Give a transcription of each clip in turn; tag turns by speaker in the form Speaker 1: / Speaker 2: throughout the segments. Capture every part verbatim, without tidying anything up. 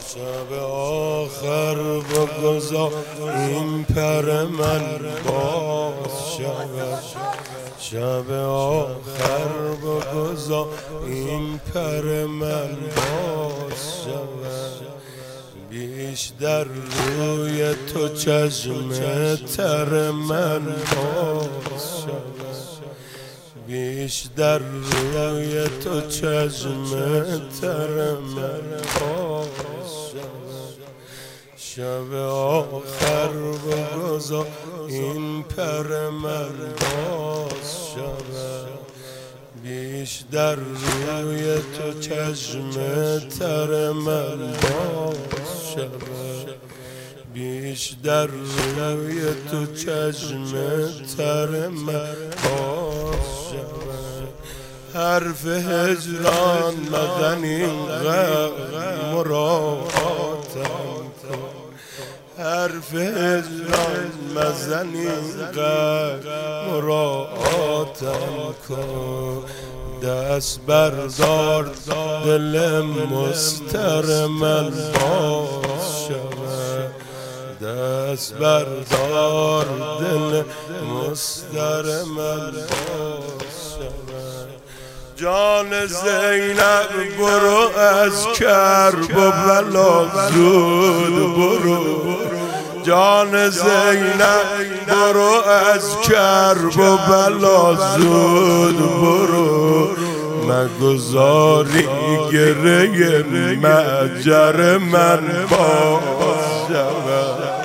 Speaker 1: شب آخر بگذار این پر من باز شود، شب آخر بگذار این پر من باز شود. بیشتر روی تو چشم تر من باز شود، بیشتر روی تو چشم تر من باز شود. شب آخر بگذار این پر من باز شود، بیشتر روی تو چشم تر من باز شود، بیشتر روی تو چشم تر من باز شود. حرف هجران مزن اینقدر مراعاتم کن، حرف هجران مزن اینقدر مراعاتم کن. دست بردار دل مستر من باز شود، دست بردار دل مستر من باز شود. جان زینب برو از کرب و بلا زود برو، جان زینب برو از کرب و بلا زود برو. مگذاری گریه مهجر من باز شود،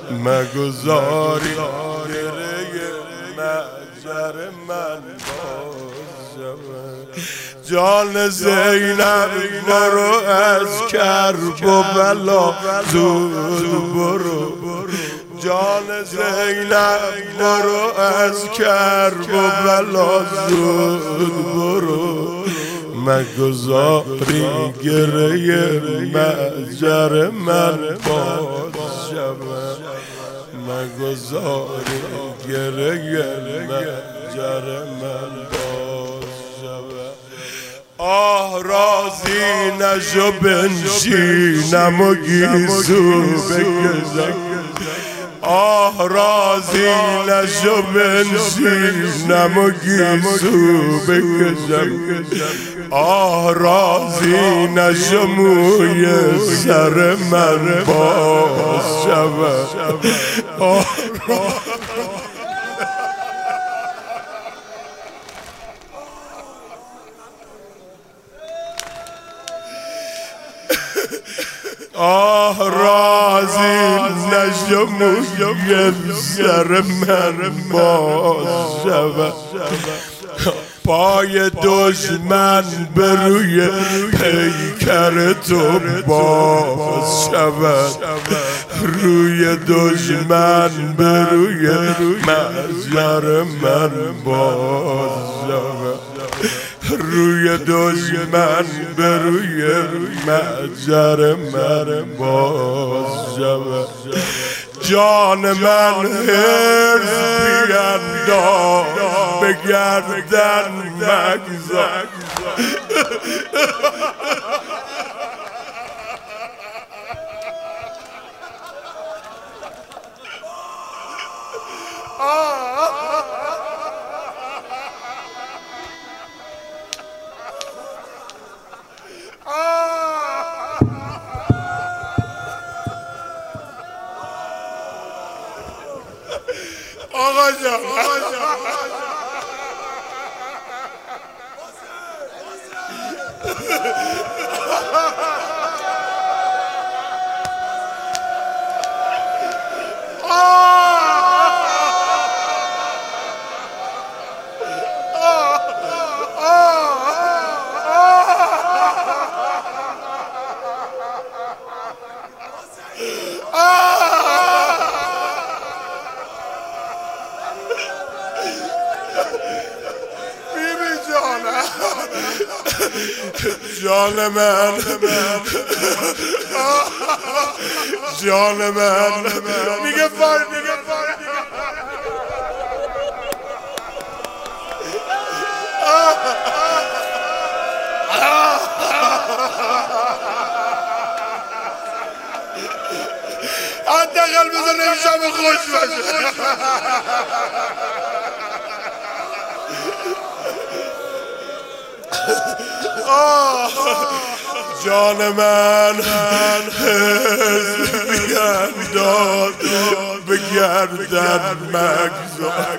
Speaker 1: مگذاری گریه مهجر من باز شود. جان زینب برو از کرب و بلا زود برو، جان زینب برو از کرب و بلا زود برو. مگذاری گریه مهجر من باز شود، مگذاری گریه مهجر من باز شود. آه راضی نشو بنشینم و گیسو بکشم، آه راضی نشو بنشینم و گیسو بکشم، آه راضی نشو موی سر من باز شود. آه آه راضی نشو موی سر من باز شود. پای دشمن به روی پیکر تو باز شود، روی دشمن به روی محضر من باز شود، روی دشمن به روی محضر من باز شود. جان من حرص بینداز به گردن مگذار، آقا جان جان من جان من میگه فر میگه فر حداقل بزن این شب خوش باشه. جان من بینداز به گردن مگذار،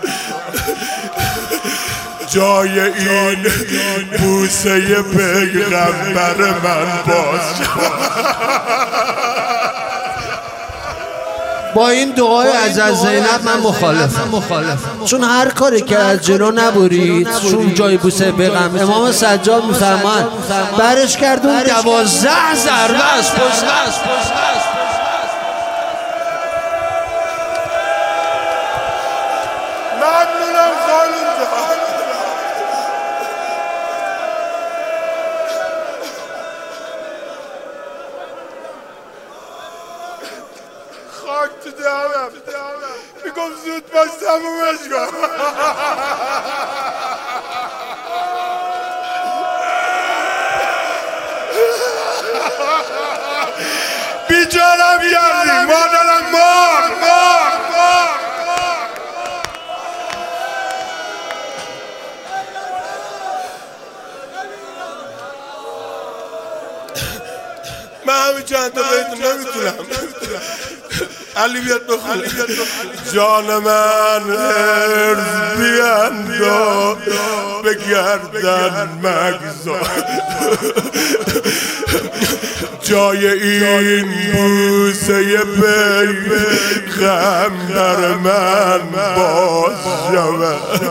Speaker 1: جای این بوسه پیغمبر من باش.
Speaker 2: با این دعای از از زینب من مخالفم مخالفم چون هر کاری که از جلو نبرید چون جای بوسه پیغمبر امام سجاد میفرماید برش کردون دوازده ضربه است.
Speaker 1: ممنونم خانم جان. خاک تو دهنم میگم زود باش تمومش کن. بیچارم کردی مادرم مار مار مار. من همین چند تا بیت نمیتونم. علی بیاد بخونه. جان من ارز بینداز به گردن مگذار، جای این بوسه پیغمبر من باز شود.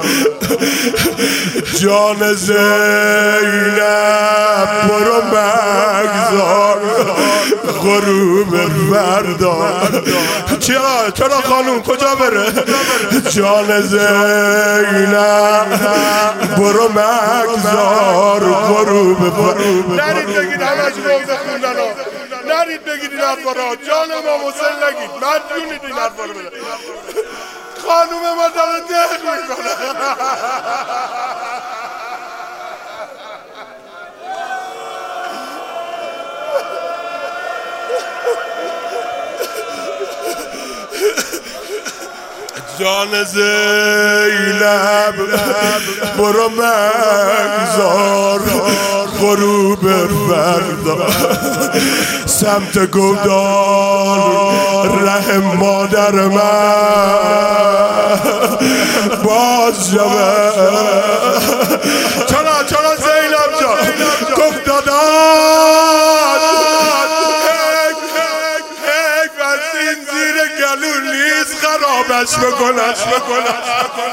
Speaker 1: جان زینب برو مگذار غروب فردا. چرا چرا خانوم کجا بره؟ جان زینب برو مگذار غروب فردا. نرید بگید همش روزه خوندن ها، نرید بگید این حرفا را. جان امام حسین نگید، مدیونید این حرفا رو بده. خانوم ما داره دق میکنه. جان زینب برو مگذار غروب فردا. سمت گودال ره مادر من باز شود. چرا چرا زینب جان گفت داداش این زیر گلو نیست خرابش بکنش بکنش.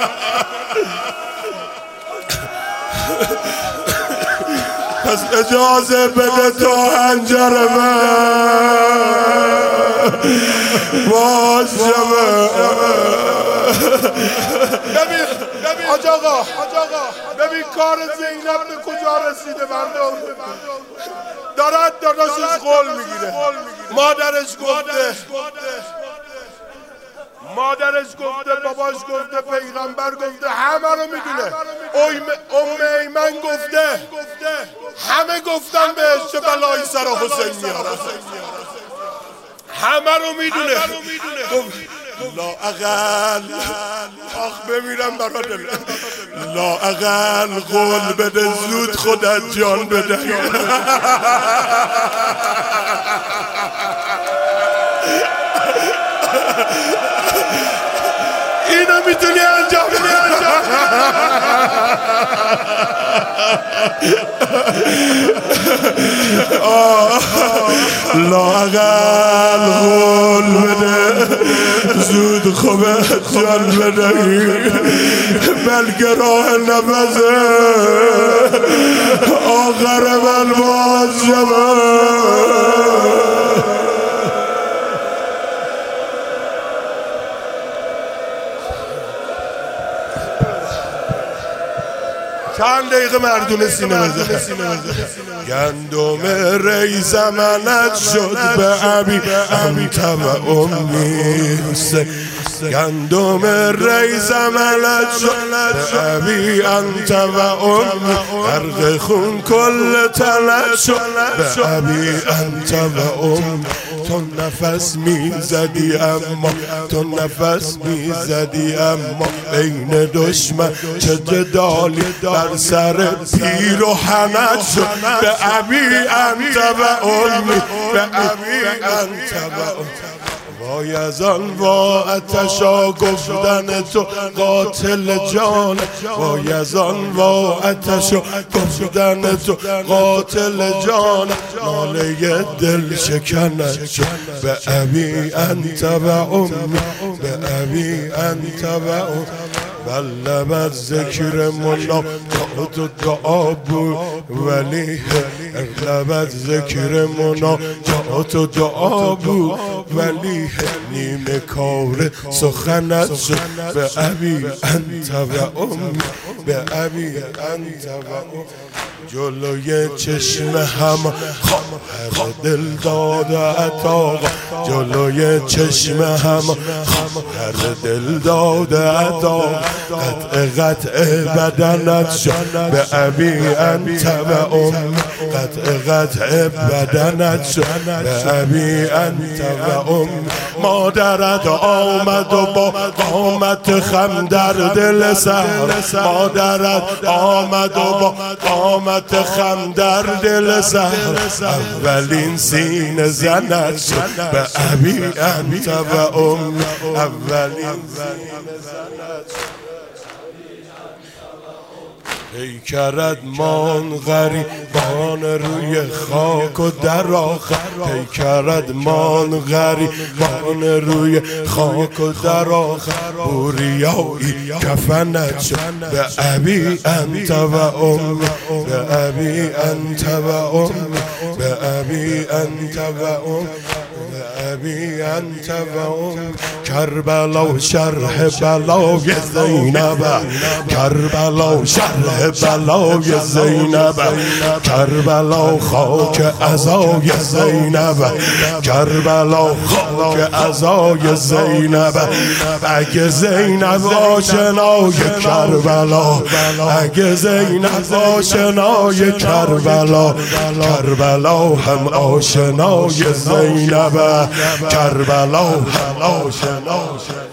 Speaker 1: پس اجازه بده تا هنجر من باز شود. ببین حاج آقا ببین کار زینب به کجا رسیده. مردم دارد داداشش قول میگیره. مادرش گفته مادرش گفته باباش گفته پیغمبر گفته همه رو میدونه. ام ایمن گفته همه گفتن بهش چه بلایی سر حسین میاره. همه رو میدونه. لااقل آخ بمیرم برادر، لااقل قول بده زود خودت جان بده. اینو میتونی انجام بدی. لااقل قول بده زود خوبت جان بدهی، بلکه راه نفسه آخر من باز شود. چند دقیقه مردونه سینه بزن. گندم ریز منت شد به ابی انت و امی حسین. گندم ریز منت شد به ابی انت و امی، غرق خون کل تنت شد به ابی انت و امی. تو نفس میزدی اما تو نفس میزدی اما بین دشمن چه جدالی بر سر پیر و حنت شد به ابی انت و امی به ابی انت و امی وای از آن وا آتشا گفتن تو قاتل جان وای از آن وا آتشا گفتن تو قاتل جان ناله دل شکنت شد به ابی انت و امی به ابی انت و امی بلبت ذکر مناجات و دعا بود ولی اغلبت ذکر مناجات و دعا بود ولی نیمه کار سخنت شد به ابی انت و امی به ابی انت و امی جلوی چشم هم خواهر دل داده عطا جلوی چشم هم خواهر دل داده عطا قطع قطع بدنت شد به ابی انت و امی قطع قطع بدنت شد به ابی انت و امی مادرت آمد و با قامت خم در دل سر مادرت آمد و با قامت خم در دل سر اولین سینه زنت شد به ابی انت و امی اولین سینه زنت شد پیکرت مان غریبان روی خاک و در آخر پیکرت مان غریبان روی خاک و در آخر بوریایی کفنت شد به ابی انت و امی به ابی انت و امی به ابی انت و امی به ابی انت و امی کربلا شرح بلای زینب کربلا شرح بلای زینب کربلا خاک عزای زینب کربلا خاک عزای زینب اگه زینب آشنای کربلا اگه زینب آشنای کربلا کربلا هم آشنای زینب کربلا هم آشنای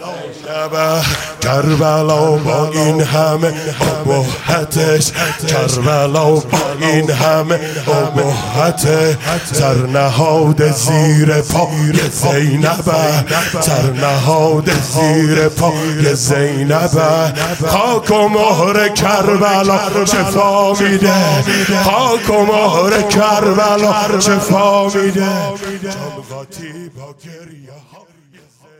Speaker 1: کربلا با این همه ابهتش کربلا با این همه ابهت سرنهاد زیر پای زینب سرنهاد زیر پای زینب خاک و مهر کربلا شفا میده خاک و مهر کربلا شفا میده جان قاطی با گریه